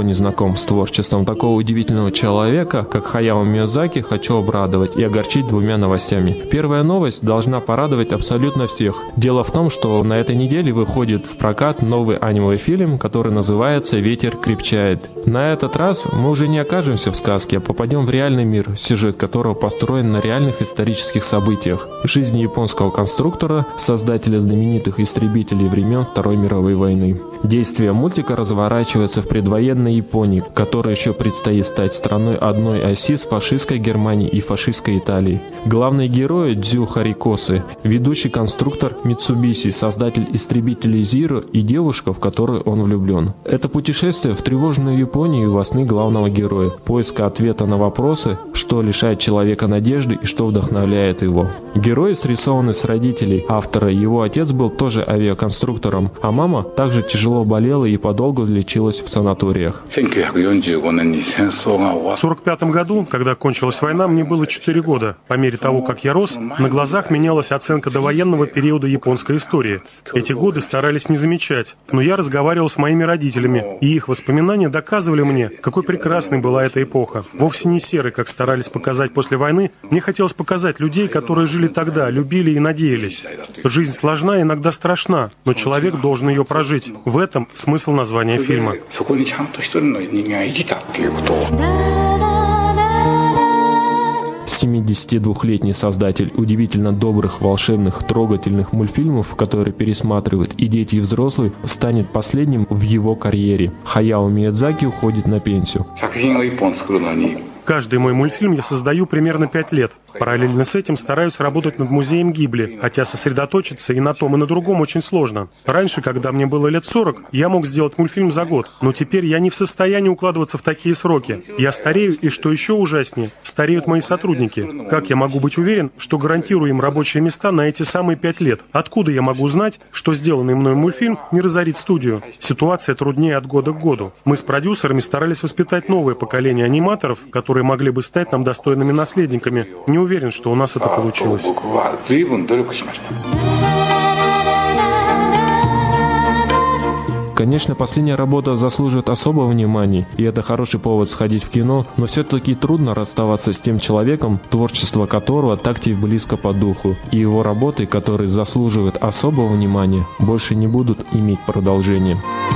Speaker 1: не знаком с творчеством такого удивительного человека, как Хаяо Миядзаки, хочу обрадовать и огорчить двумя новостями. Первая новость должна порадовать абсолютно всех. Дело в том, что на этой неделе выходит в прокат новый аниме фильм, который называется «Ветер крепчает». На этот раз мы уже не окажемся в сказке, а попадем в реальный мир, сюжет которого построен на реальных исторических событиях. Жизнь японского конструктора, создателя знаменитых истребителей времен Второй мировой войны. Действие мультика разворачивается в предвоенной Японии, которой еще предстоит стать страной одной оси с фашистской Германией и фашистской Италией. Главные герои Дзю Харикосы, ведущий конструктор Митсубиси, создатель истребителей Зиро и девушка, в которую он влюблен. Это путешествие в тревожную Японию и во сны главного героя, поиска ответа на вопросы, что лишает человека надежды и что вдохновляет его. Герои срисованы с родителей автора, его отец был тоже авиаконструктором, а мама также тяжело болела и подолгу лечилась в санаториях.
Speaker 6: В сорок пятом году, когда кончилась война, мне было четыре года. По мере того, как я рос, на глазах менялась оценка довоенного периода японской истории. Эти годы старались не замечать, но я разговаривал с моими родителями, и их воспоминания доказывали мне, какой прекрасной была эта эпоха. Вовсе не серой, как старались показать после войны. Мне хотелось показать людей, которые жили тогда, любили и надеялись. Жизнь сложна и иногда страшна, но человек должен ее прожить. В этом смысл названия фильма.
Speaker 1: семидесятидвухлетний создатель удивительно добрых, волшебных, трогательных мультфильмов, которые пересматривают и дети, и взрослые, станет последним в его карьере. Хаяо Миядзаки уходит на пенсию.
Speaker 6: Каждый мой мультфильм я создаю примерно пять лет. Параллельно с этим стараюсь работать над музеем Гибли, хотя сосредоточиться и на том, и на другом очень сложно. Раньше, когда мне было лет сорок, я мог сделать мультфильм за год, но теперь я не в состоянии укладываться в такие сроки. Я старею, и что еще ужаснее, стареют мои сотрудники. Как я могу быть уверен, что гарантирую им рабочие места на эти самые пять лет? Откуда я могу знать, что сделанный мной мультфильм не разорит студию? Ситуация труднее от года к году. Мы с продюсерами старались воспитать новое поколение аниматоров, которые могли бы стать нам достойными наследниками. Не уверен, что у нас это получилось.
Speaker 1: Конечно, последняя работа заслуживает особого внимания, и это хороший повод сходить в кино, но все-таки трудно расставаться с тем человеком, творчество которого так тебе близко по духу, и его работы, которые заслуживают особого внимания, больше не будут иметь продолжения.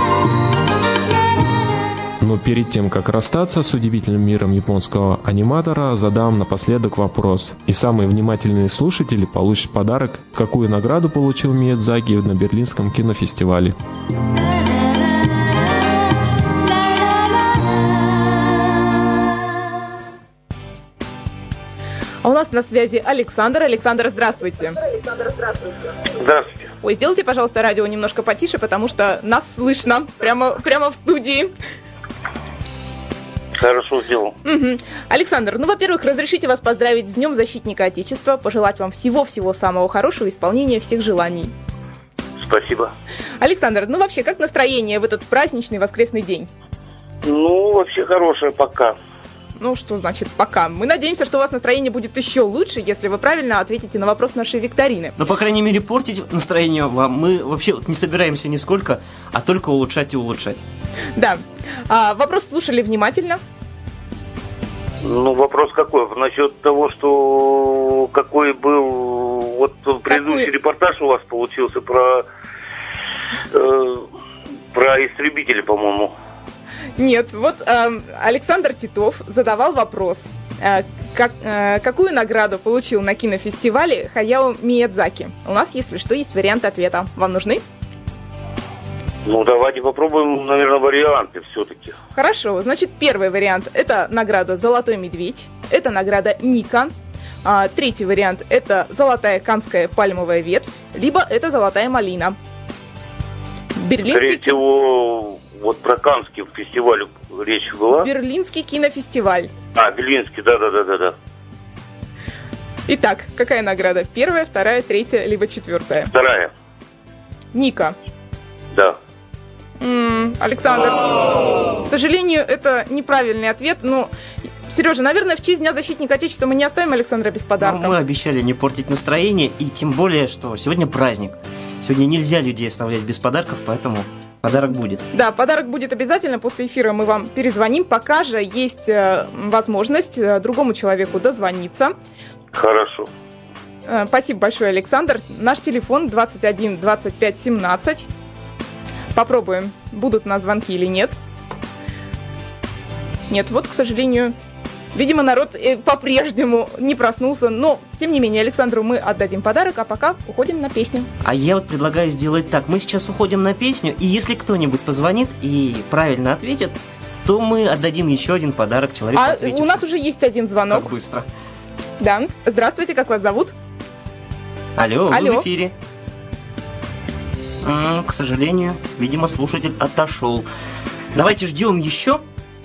Speaker 1: Но перед тем, как расстаться с удивительным миром японского аниматора, задам напоследок вопрос. И самые внимательные слушатели получат подарок, какую награду получил Миядзаки на Берлинском кинофестивале.
Speaker 3: А у нас на связи Александр. Александр, здравствуйте.
Speaker 7: Здравствуйте.
Speaker 3: Ой, сделайте, пожалуйста, радио немножко потише, потому что нас слышно прямо, прямо в студии.
Speaker 7: Хорошо сделал.
Speaker 3: Угу. Александр, ну, во-первых, разрешите вас поздравить с Днем Защитника Отечества, пожелать вам всего-всего самого хорошего, исполнения всех желаний.
Speaker 7: Спасибо.
Speaker 3: Александр, ну вообще, как настроение в этот праздничный воскресный день?
Speaker 7: Ну, вообще хорошее пока.
Speaker 3: Ну, что значит пока? Мы надеемся, что у вас настроение будет еще лучше, если вы правильно ответите на вопрос нашей викторины.
Speaker 4: Но, по крайней мере, портить настроение вам мы вообще не собираемся нисколько, а только улучшать и улучшать.
Speaker 3: Да. А, вопрос слушали внимательно.
Speaker 7: Ну, вопрос какой? Насчет того, что какой был вот предыдущий какой... репортаж у вас получился про, э, про истребители, по-моему.
Speaker 3: Нет, вот э, Александр Титов задавал вопрос, э, как, э, какую награду получил на кинофестивале Хаяо Миядзаки. У нас, если что, есть варианты ответа. Вам нужны?
Speaker 7: Ну, давайте попробуем, наверное, варианты все-таки.
Speaker 3: Хорошо, значит, первый вариант – это награда «Золотой медведь», это награда «Ника», а, третий вариант – это «Золотая канская пальмовая ветвь», либо это «Золотая малина». Берлинский...
Speaker 7: Скорее всего, вот про Каннский фестиваль речь была.
Speaker 3: Берлинский кинофестиваль.
Speaker 7: А, Берлинский, да-да-да-да.
Speaker 3: Итак, какая награда? Первая, вторая, третья, либо четвертая?
Speaker 7: Вторая.
Speaker 3: Ника.
Speaker 7: Да.
Speaker 3: М-м, Александр, к сожалению, это неправильный ответ. Ну, Сережа, наверное, в честь Дня Защитника Отечества мы не оставим Александра без подарка.
Speaker 4: Но мы обещали не портить настроение, и тем более, что сегодня праздник. Сегодня нельзя людей оставлять без подарков, поэтому Подарок будет.
Speaker 3: Да, подарок будет обязательно. После эфира мы вам перезвоним. Пока же есть э, возможность э, другому человеку дозвониться.
Speaker 7: Хорошо.
Speaker 3: Э, спасибо большое, Александр. Наш телефон двадцать один двадцать пять семнадцать. Попробуем, будут у нас звонки или нет. Нет, вот, к сожалению, видимо, народ э, по-прежнему не проснулся. Но, тем не менее, Александру мы отдадим подарок, а пока уходим на песню.
Speaker 4: А я вот предлагаю сделать так. Мы сейчас уходим на песню, и если кто-нибудь позвонит и правильно ответит, то мы отдадим еще один подарок человеку,
Speaker 3: А
Speaker 4: ответившему.
Speaker 3: у нас уже есть один звонок.
Speaker 4: Как быстро.
Speaker 3: Да. Здравствуйте, как вас зовут?
Speaker 4: Алло,
Speaker 3: Алло.
Speaker 4: вы в эфире. М, К сожалению, видимо, слушатель отошел. Давайте ждем еще.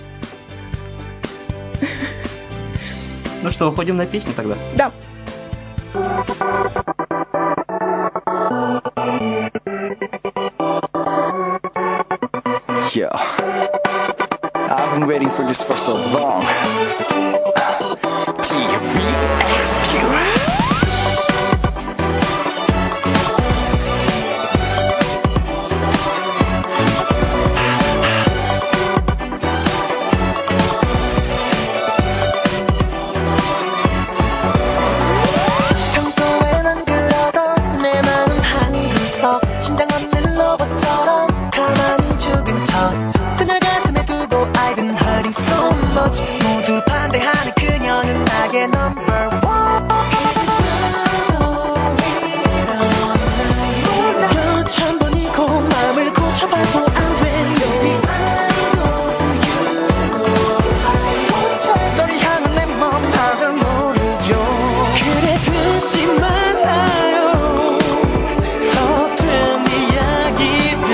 Speaker 4: Ну что, уходим на песню тогда?
Speaker 3: Да.
Speaker 9: Yo, I've been waiting for this for so long. T V X Q.
Speaker 2: 평소엔 안 그러던 내 마음 한구석 심장은 멜로버처럼 가만히 죽은 척 그녀 가슴에 두고 알던 허리 so much 모두 반대하는 그녀는 나의 number one 몰라 천 번이고 마음을 고쳐봐도 안돼 Baby I know you know I want you 너를 향한 내 맘 다들 모르죠 그래 듣지 말아요 헛된 이야기들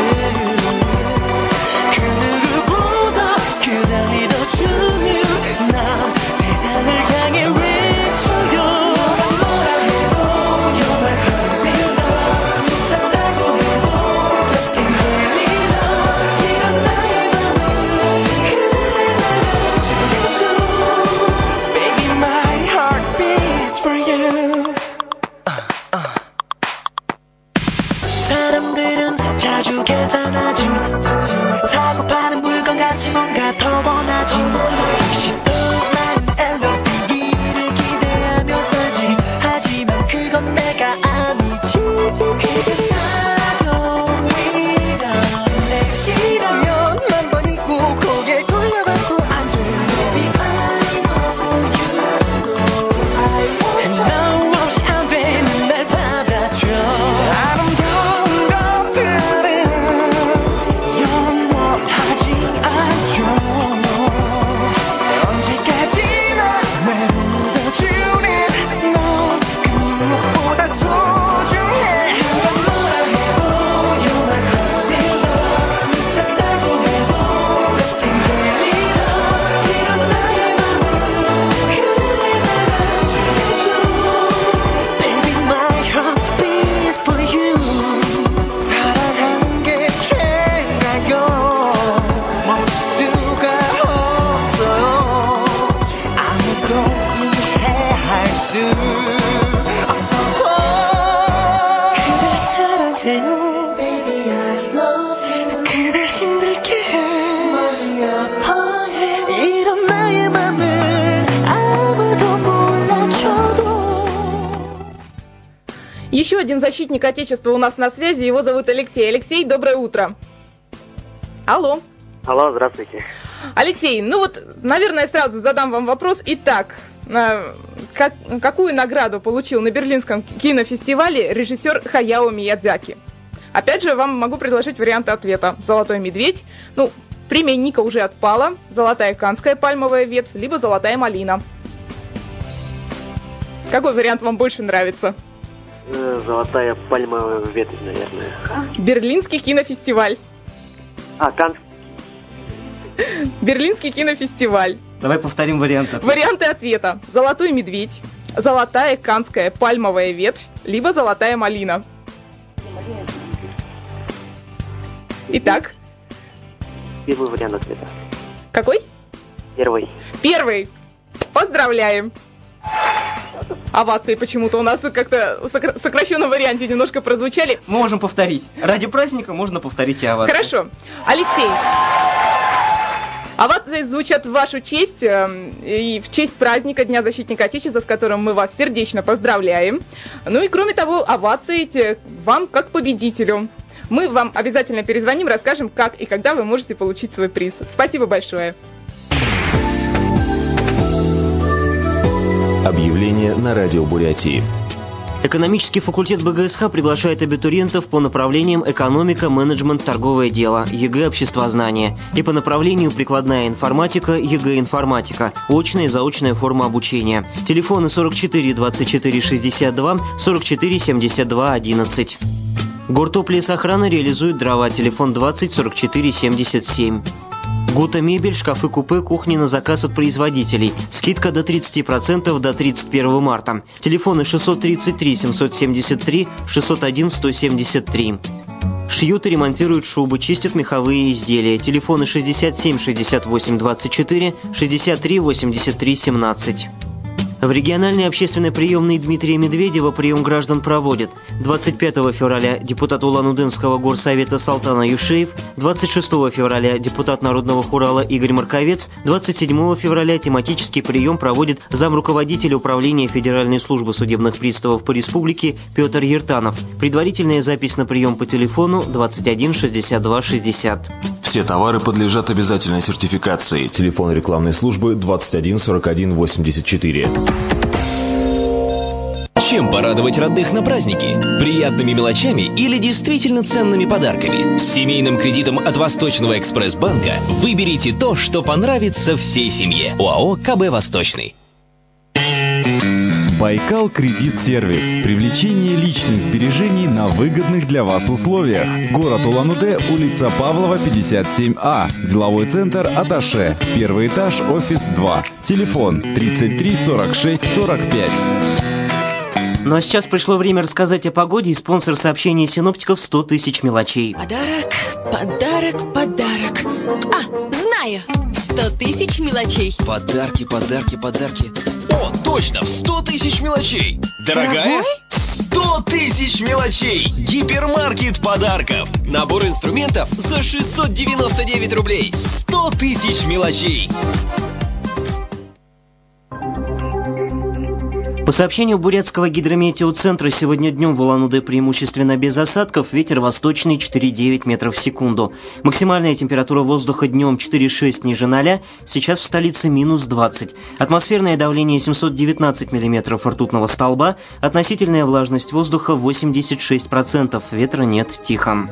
Speaker 2: 그 누구보다 그댈 믿어주는 난 세상을 향해 외쳐요 너가 뭐라 해도 You're my crazy love 미쳤다고 해도 Just can't believe it 이런 나의 맘을 그대 나를 죽여줘 Baby my heart beats for you 사람들은 자주 계산하지 사고 파는 물건같이 뭔가 더 원하지 혹시 또 난 엘로비를 기대하며 살지 하지만 그건 내가 아니지 그게 따로이란 내 싫으면 만 번이고 고개 돌려봐도 안돼 Baby I know you know I want you 너 없이 안 되는 날 받아줘 아름다운 것들은 영원하지 않죠 언제까지나 날 묻어주는 넌 그 무엇보다 소중해 누가 뭐라 해도 You're my crazy love 미쳤다고 해도 Just can't believe it 이런 나의 맘을 그대 나를 죽여줘 Baby my heart beats for you 사랑한 게 죄가요 멈출 수가 없어요 아무도 이해할 수 없어도 그댈 사랑해요 Baby I love you 그댈 힘들게 해 많이 아파해 이런 나의 맘을 아무도 몰라줘도
Speaker 3: Еще один защитник Отечества у нас на связи. Его зовут Алексей. Алексей, доброе утро. Алло.
Speaker 8: Алло, здравствуйте.
Speaker 3: Алексей, ну вот, наверное, сразу задам вам вопрос. Итак, э, как, какую награду получил на Берлинском кинофестивале режиссер Хаяо Миядзаки? Опять же, вам могу предложить варианты ответа. «Золотой медведь», ну, премия Ника уже отпала, «Золотая канская пальмовая ветвь», либо «Золотая малина». Какой вариант вам больше нравится?
Speaker 8: Э, Золотая пальмовая ветвь, наверное.
Speaker 3: Берлинский кинофестиваль.
Speaker 8: А, Канн.
Speaker 3: Берлинский кинофестиваль.
Speaker 4: Давай повторим варианты.
Speaker 3: Варианты ответа. «Золотой медведь», «Золотая канская пальмовая ветвь», либо «Золотая малина». Итак.
Speaker 8: Первый вариант ответа.
Speaker 3: Какой?
Speaker 8: Первый.
Speaker 3: Первый. Поздравляем. Овации почему-то у нас как-то в сокра- сокращенном варианте немножко прозвучали.
Speaker 4: Мы можем повторить. Ради праздника можно повторить и овации.
Speaker 3: Хорошо. Алексей, овации звучат в вашу честь э, и в честь праздника Дня защитника Отечества, с которым мы вас сердечно поздравляем. Ну и кроме того, овации те вам как победителю. Мы вам обязательно перезвоним, расскажем, как и когда вы можете получить свой приз. Спасибо большое.
Speaker 10: Объявление на радио Бурятии.
Speaker 4: Экономический факультет БГСХ приглашает абитуриентов по направлениям экономика, менеджмент, торговое дело, ЕГЭ, обществознание и по направлению прикладная информатика, ЕГЭ, информатика, очная и заочная форма обучения. Телефоны сорок четыре двадцать четыре шестьдесят два, сорок четыре семьдесят два одиннадцать. Гортоплесохрана реализует дрова. Телефон двадцать сорок четыре семьдесят семь. Гута мебель, шкафы, купе, кухни на заказ от производителей. Скидка до тридцать процентов до тридцать первого марта. Телефоны шестьсот тридцать три семьсот семьдесят три, шестьсот один сто семьдесят три. Шьют и ремонтируют шубы, чистят меховые изделия. Телефоны шестьдесят семь шестьдесят восемь двадцать четыре, шестьдесят три восемьдесят три семнадцать. В региональной общественной приемной Дмитрия Медведева прием граждан проводят. двадцать пятого февраля депутат Улан-Удэнского горсовета Салтана Юшеев, двадцать шестого февраля депутат Народного хурала Игорь Марковец, двадцать седьмого февраля тематический прием проводит замруководитель управления Федеральной службы судебных приставов по республике Петр Ертанов. Предварительная запись на прием по телефону двадцать один шестьдесят два шестьдесят.
Speaker 10: Все товары подлежат обязательной сертификации. Телефон рекламной службы двадцать один сорок один восемьдесят четыре.
Speaker 12: Чем порадовать родных на праздники? Приятными мелочами или действительно ценными подарками? С семейным кредитом от Восточного экспресс-банка выберите то, что понравится всей семье. ОАО КБ «Восточный».
Speaker 23: Байкал Кредит Сервис. Привлечение личных сбережений на выгодных для вас условиях. Город Улан-Удэ, улица Павлова, пятьдесят семь А. Деловой центр Аташе. Первый этаж, офис два. Телефон тридцать три сорок шесть сорок пять.
Speaker 4: Ну а сейчас пришло время рассказать о погоде, и спонсор сообщения синоптиков сто тысяч мелочей.
Speaker 24: Подарок, подарок, подарок. А, знаю! сто тысяч мелочей.
Speaker 12: Подарки, подарки, подарки. О, точно, в сто тысяч мелочей. Дорогая?
Speaker 24: Дорогой?
Speaker 12: сто тысяч мелочей. Гипермаркет подарков. Набор инструментов за шестьсот девяносто девять рублей. сто тысяч мелочей.
Speaker 4: По сообщению Бурятского гидрометеоцентра, сегодня днем в Улан-Удэ преимущественно без осадков, ветер восточный четыре целых девять метров в секунду. Максимальная температура воздуха днем четыре целых шесть ниже ноля, сейчас в столице минус двадцать. Атмосферное давление семьсот девятнадцать миллиметров ртутного столба, относительная влажность воздуха восемьдесят шесть процентов, ветра нет, тихо.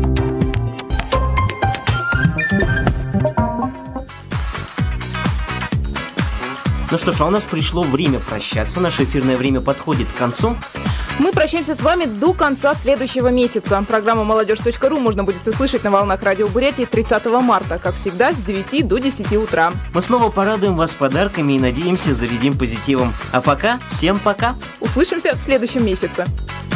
Speaker 4: Ну что ж, а у нас пришло время прощаться. Наше эфирное время подходит к концу.
Speaker 3: Мы прощаемся с вами до конца следующего месяца. Программу молодежь точка ру можно будет услышать на волнах радио Бурятии тридцатого марта, как всегда, с девяти до десяти утра.
Speaker 4: Мы снова порадуем вас подарками и, надеемся, зарядим позитивом. А пока, всем пока.
Speaker 3: Услышимся в следующем месяце.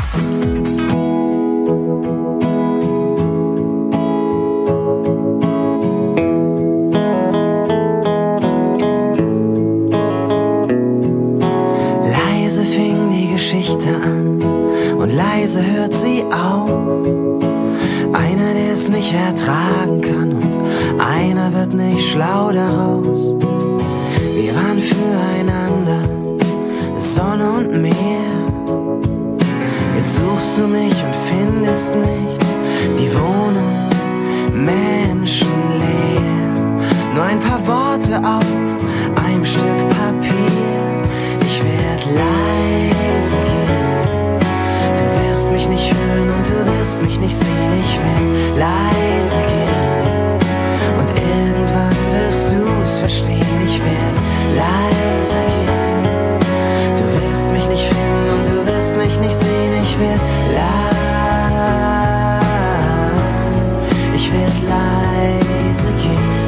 Speaker 9: Und leise hört sie auf. Einer, der es nicht ertragen kann, und einer wird nicht schlau daraus. Wir waren füreinander Sonne und Meer. Jetzt suchst du mich und findest nichts. Die Wohnung menschenleer. Nur ein paar Worte auf einem Stück Papier. Ich werd leise gehen. Mich nicht hören und du wirst mich nicht sehen. Ich werd leise gehen und irgendwann wirst du es verstehen. Ich werd leise gehen. Du wirst mich nicht finden und du wirst mich nicht sehen. Ich werd leise. Ich werd leise gehen.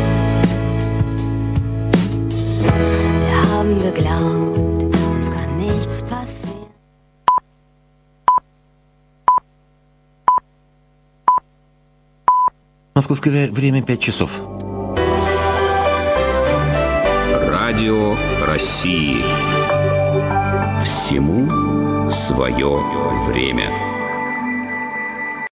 Speaker 25: Wir haben geglaubt, uns kann nichts passieren.
Speaker 26: Московское время пять часов.
Speaker 27: Радио России.
Speaker 11: свое время.